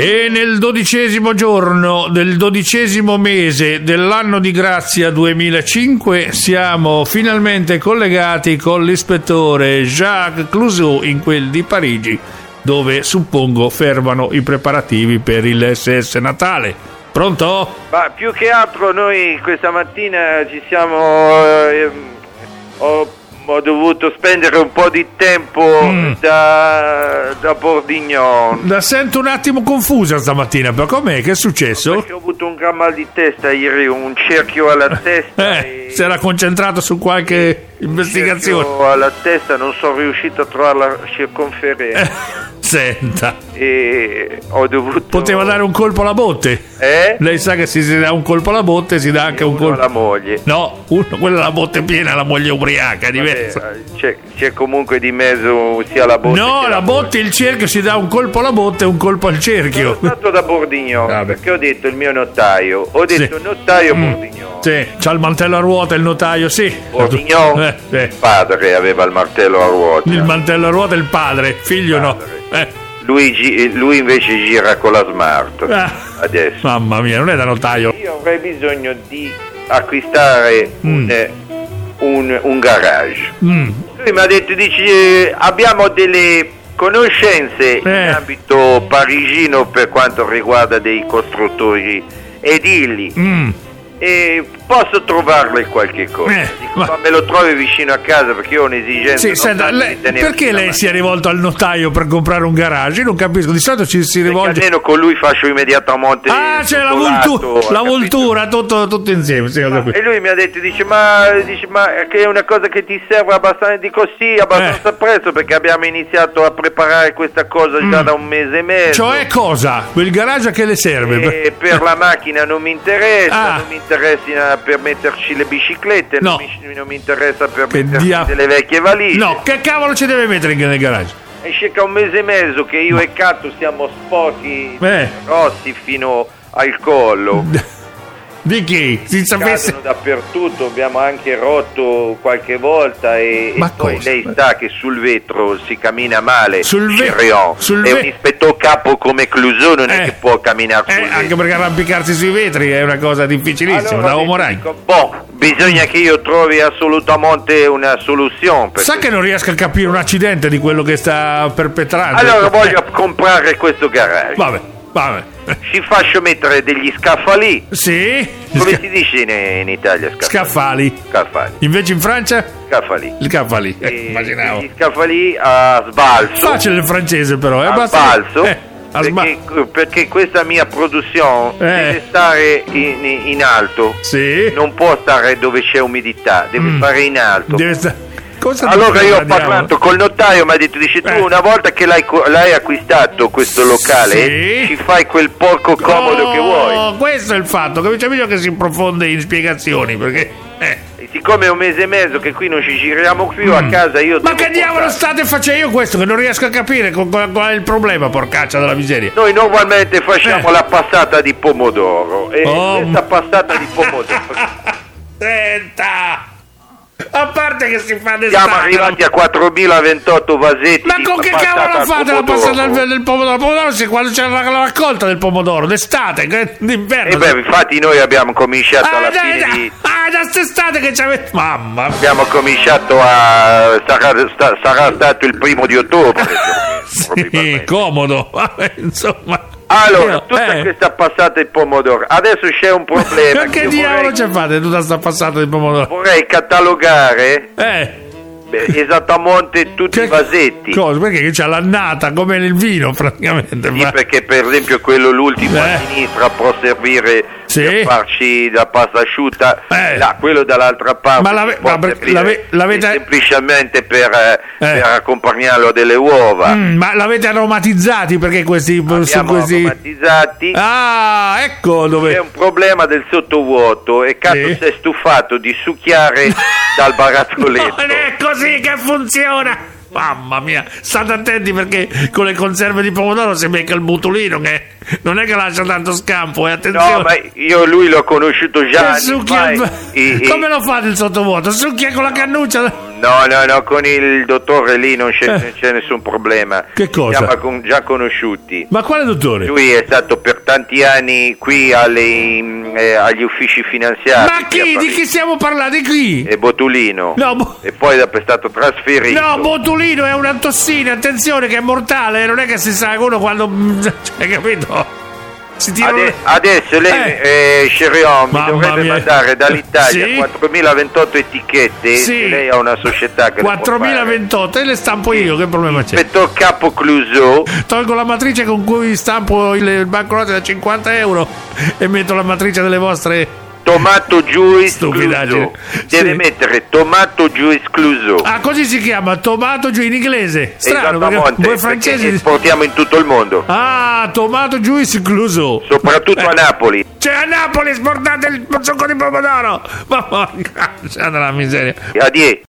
E nel 12° giorno del 12° mese dell'anno di grazia 2005 siamo finalmente collegati con l'ispettore Jacques Clouseau in quel di Parigi, dove suppongo fermano i preparativi per il SS Natale. Pronto? Ma più che altro noi questa mattina ci siamo... ho dovuto spendere un po' di tempo da Bordignon. La sento un attimo confusa stamattina, però com'è? Che è successo? Perché ho avuto un gran mal di testa ieri, un cerchio alla testa. Si era concentrato su qualche investigazione. Cerchio alla testa, non sono riuscito a trovare la circonferenza. Senta. E ho dovuto... Poteva dare un colpo alla botte. Lei sa che se si dà un colpo alla botte si dà anche un colpo alla moglie. No, quella la botte piena, la moglie ubriaca, è diverso. C'è comunque di mezzo sia la botte. No, la botte e il cerchio si dà un colpo alla botte e un colpo al cerchio. Sono stato da Bordignon perché ho detto il mio notaio. Ho detto notaio Bordignon. Sì, c'ha il mantello a ruota il notaio, sì. Bordignon, il padre aveva il martello a ruota. Il mantello a ruota il padre, figlio no. Lui invece gira con la Smart adesso. Mamma mia, non è da notaio. Io avrei bisogno di acquistare un garage. Lui mi ha detto, abbiamo delle conoscenze in ambito parigino per quanto riguarda dei costruttori edili. E posso trovarle qualche cosa. Ma me lo trovi vicino a casa perché io ho un'esigenza. Sì, senta, perché lei si è rivolto al notaio per comprare un garage? Io non capisco, di solito ci si rivolge. Perché almeno con lui faccio immediatamente. C'è la voltura, tutto insieme. Sì, e lui mi ha detto, ma che è una cosa che ti serve abbastanza, dico sì, abbastanza presto, perché abbiamo iniziato a preparare questa cosa già da un mese e mezzo. Cioè cosa? Quel garage a che le serve? Per la macchina non mi interessa, non mi interessa per metterci le biciclette, non mi interessa per metterci delle vecchie valigie. No, che cavolo ci deve mettere nel garage? È circa un mese e mezzo che io e Cato siamo sporchi, rossi fino al collo. Di chi? Si sapesse. Cadono dappertutto, abbiamo anche rotto qualche volta e poi lei sa che sul vetro si cammina male. Sul vetro? È un ispettore capo come Clouseau, non è che può camminare sul vetro. Anche perché arrampicarsi sui vetri è una cosa difficilissima, da uomo ragno. Bisogna che io trovi assolutamente una soluzione. Sa che non riesco a capire un accidente di quello che sta perpetrando. Allora voglio comprare questo garage. Vabbè. Ci faccio mettere degli scaffali. Sì. Come si dice in Italia? Scaffali. Invece in Francia? Scaffali. Immaginavo. Gli scaffali a sbalzo. Facile il francese però. A sbalzo. Perché questa mia produzione deve stare in alto. Sì. Non può stare dove c'è umidità, deve stare in alto. Allora io ho parlato col notaio, mi ha detto, tu una volta che l'hai acquistato questo locale, ci fai quel porco comodo che vuoi. Questo è il fatto, capisci che si profonde in spiegazioni, perché e siccome è un mese e mezzo che qui non ci giriamo più a casa, io ma che diavolo state facendo? Io questo che non riesco a capire qual è il problema, porcaccia della miseria. Noi normalmente facciamo la passata di pomodoro e questa passata di pomodoro senta, a parte che si fa siamo arrivati a 4.028 vasetti. Ma con che cavolo fate la passata del pomodoro? Il pomodoro quando c'è la raccolta del pomodoro d'estate, d'inverno. Infatti noi abbiamo cominciato alla fine di da quest'estate che ci avete. Mamma mia. Abbiamo cominciato sarà stato il 1° ottobre. Sì, comodo. Insomma. Allora, tutta questa passata di pomodoro. Adesso c'è un problema. Che diavolo ci fate tutta questa passata di pomodoro? Vorrei catalogare esattamente tutti i vasetti. Cosa? Perché c'è l'annata come nel vino praticamente. Sì, perché per esempio quello l'ultimo a sinistra può servire per farci la pasta asciutta, quello dall'altra parte ma l'avete semplicemente per accompagnarlo delle uova. Ma l'avete aromatizzati? Perché questi aromatizzati. Ecco dove c'è un problema del sottovuoto e Cato si è stufato di succhiare dal barattoletto. Non è così che funziona. Mamma mia, state attenti perché con le conserve di pomodoro si becca il butulino che non è che lascia tanto scampo, attenzione. No, ma lui l'ho conosciuto già come lo fate il sottovuoto? Succhia con la cannuccia? No, con il dottore lì non c'è nessun problema. Che cosa? Siamo già conosciuti. Ma quale dottore? Lui è stato per tanti anni qui agli uffici finanziari. Ma chi? Di chi stiamo parlando? Di chi? È Botulino. No, e poi dopo è stato trasferito. No, Botulino è una tossina, attenzione, che è mortale, non è che si sa uno quando... Hai capito? Adesso lei, Cherion, mi dovrebbe mandare dall'Italia sì? 4028 etichette. Sì. Lei ha una società che 4028 e le stampo io, che problema c'è? Inspettor Capo Clouseau. Tolgo la matrice con cui stampo il banconote da 50 euro e metto la matrice delle vostre... Tomato Juice Clouseau. Deve mettere Tomato Juice Clouseau. Ah, così si chiama, Tomato Juice in inglese. Strano, perché voi francesi esportiamo in tutto il mondo. Ah, Tomato Juice Clouseau. Soprattutto a Napoli. Cioè a Napoli esportate il succo di pomodoro. Ma porca, c'è della miseria. Addio.